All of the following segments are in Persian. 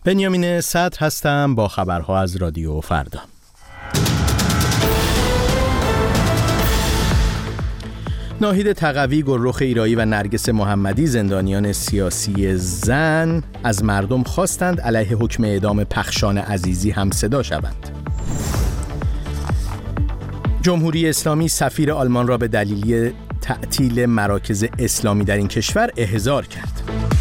بنیامین صدر هستم با خبرها از رادیو فردا. ناهید تقوی، گلرخ ایرایی و نرگس محمدی، زندانیان سیاسی زن، از مردم خواستند علیه حکم اعدام پخشان عزیزی هم صدا شوند. جمهوری اسلامی سفیر آلمان را به دلیل تعطیل مراکز اسلامی در این کشور احضار کرد.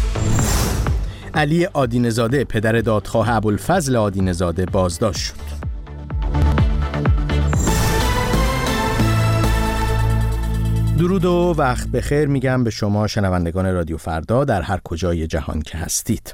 علی آدینه‌زاده، پدر دادخواه ابوالفضل آدینه‌زاده، بازداشت شد. درود و وقت بخیر میگم به شما شنوندگان رادیو فردا در هر کجای جهان که هستید.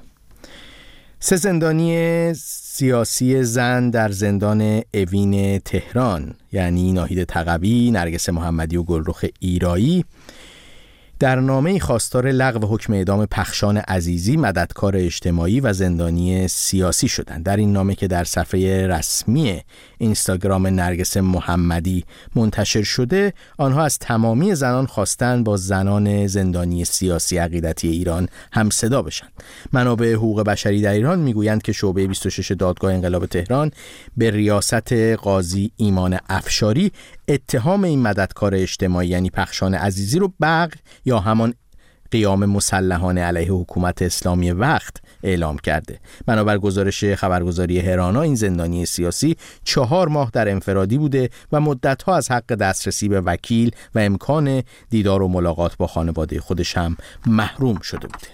3 زندانی سیاسی زن در زندان اوین تهران، یعنی ناهید تقوی، نرگس محمدی و گلرخ ایرایی، در نامه‌ای خواستار لغو حکم اعدام پخشان عزیزی، مددکار اجتماعی و زندانی سیاسی شدند. در این نامه که در صفحه رسمی اینستاگرام نرگس محمدی منتشر شده، آنها از تمامی زنان خواستند با زنان زندانی سیاسی عقیدتی ایران هم صدا بشند. منابع حقوق بشری در ایران میگویند که شعبه 26 دادگاه انقلاب تهران به ریاست قاضی ایمان افشاری اتهام این مددکار اجتماعی یعنی پخشان عزیزی رو بغی یا همان قیام مسلحانه علیه حکومت اسلامی وقت اعلام کرده. بنابر گزارش خبرگزاری هرانا، این زندانی سیاسی 4 ماه در انفرادی بوده و مدت‌ها از حق دسترسی به وکیل و امکان دیدار و ملاقات با خانواده خودش هم محروم شده بوده.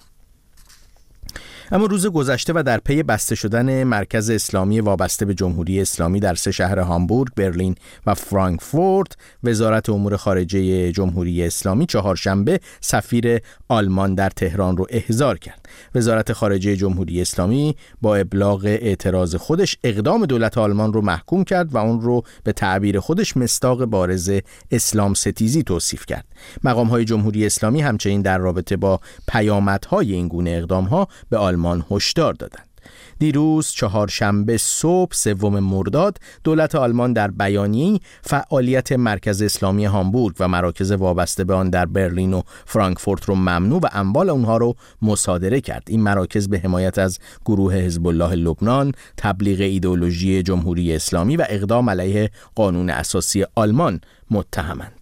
اما روز گذشته و در پی بسته شدن مرکز اسلامی وابسته به جمهوری اسلامی در 3 شهر هامبورگ، برلین و فرانکفورت، وزارت امور خارجه جمهوری اسلامی چهارشنبه سفیر آلمان در تهران رو احضار کرد. وزارت خارجه جمهوری اسلامی با ابلاغ اعتراض خودش اقدام دولت آلمان رو محکوم کرد و اون رو به تعبیر خودش مصداق بارز اسلام ستیزی توصیف کرد. مقام‌های جمهوری اسلامی همچنین در رابطه با پیامدهای این گونه اقدام‌ها به آلمان هشدار دادند. دیروز چهارشنبه صبح 3 مرداد دولت آلمان در بیانیه‌ای فعالیت مرکز اسلامی هامبورگ و مراکز وابسته به آن در برلین و فرانکفورت رو ممنوع و اموال اونها رو مصادره کرد. این مراکز به حمایت از گروه حزب الله لبنان، تبلیغ ایدئولوژی جمهوری اسلامی و اقدام علیه قانون اساسی آلمان متهمند.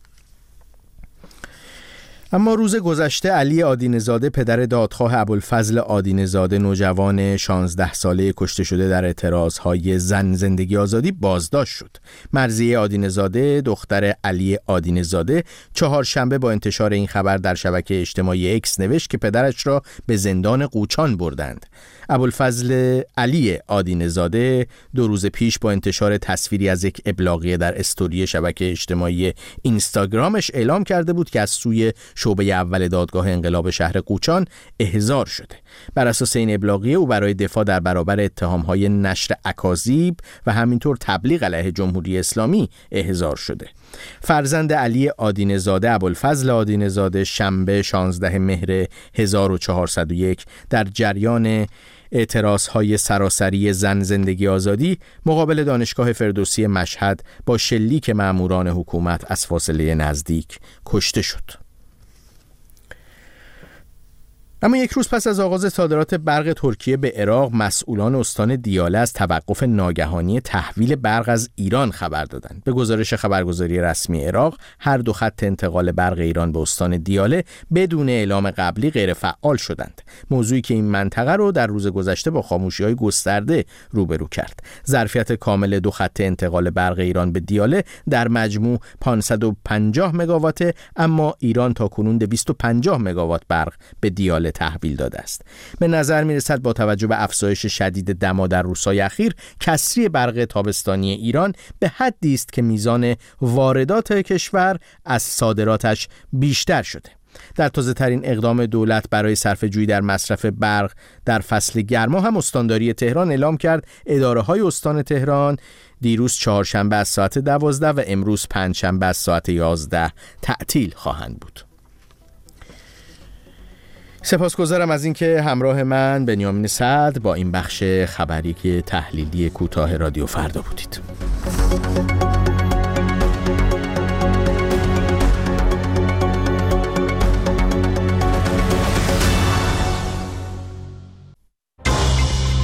اما روز گذشته علی آدینه‌زاده، پدر دادخواه ابوالفضل آدینه‌زاده، نوجوان 16 ساله کشته شده در اعتراضهای زن زندگی آزادی، بازداشت شد. مرضیه آدینه‌زاده، دختر علی آدینه‌زاده، چهارشنبه با انتشار این خبر در شبکه اجتماعی اکس نوشت که پدرش را به زندان قوچان بردند. ابوالفضل علی آدینه‌زاده 2 روز پیش با انتشار تصویری از یک ابلاغیه در استوری شبکه اجتماعی اینستاگرامش اعلام کرده بود که از سوی شعبه اول دادگاه انقلاب شهر قوچان احضار شده. بر اساس این ابلاغیه او برای دفاع در برابر اتهام‌های نشر اکاذیب و همینطور تبلیغ علیه جمهوری اسلامی احضار شده. فرزند علی آدینه‌زاده، ابوالفضل آدینه‌زاده، شنبه 16 مهر 1401 در جریان اعتراضهای سراسری زن زندگی آزادی مقابل دانشگاه فردوسی مشهد با شلیک مأموران حکومت از فاصله نزدیک کشته شد. اما 1 روز پس از آغاز صادرات برق ترکیه به عراق، مسئولان استان دیاله از توقف ناگهانی تحویل برق از ایران خبر دادند. به گزارش خبرگزاری رسمی عراق، هر 2 خط انتقال برق ایران به استان دیاله بدون اعلام قبلی غیر فعال شدند. موضوعی که این منطقه رو در روز گذشته با خاموشی‌های گسترده روبرو کرد. ظرفیت کامل 2 خط انتقال برق ایران به دیاله در مجموع 550 مگاوات، اما ایران تاکنون 250 مگاوات برق به دیاله تحویل داده است. به نظر می‌رسد با توجه به افزایش شدید دما در روزهای اخیر، کسری برق تابستانی ایران به حدی است که میزان واردات کشور از صادراتش بیشتر شده. در تازه‌ترین اقدام دولت برای صرفه‌جویی در مصرف برق در فصل گرما هم استانداری تهران اعلام کرد اداره‌های استان تهران دیروز چهارشنبه از ساعت 12 و امروز پنجشنبه از ساعت 11 تعطیل خواهند بود. سپاسگزارم از اینکه همراه من بنیامین صدر با این بخش خبری که تحلیلی کوتاه رادیو فردا بودید.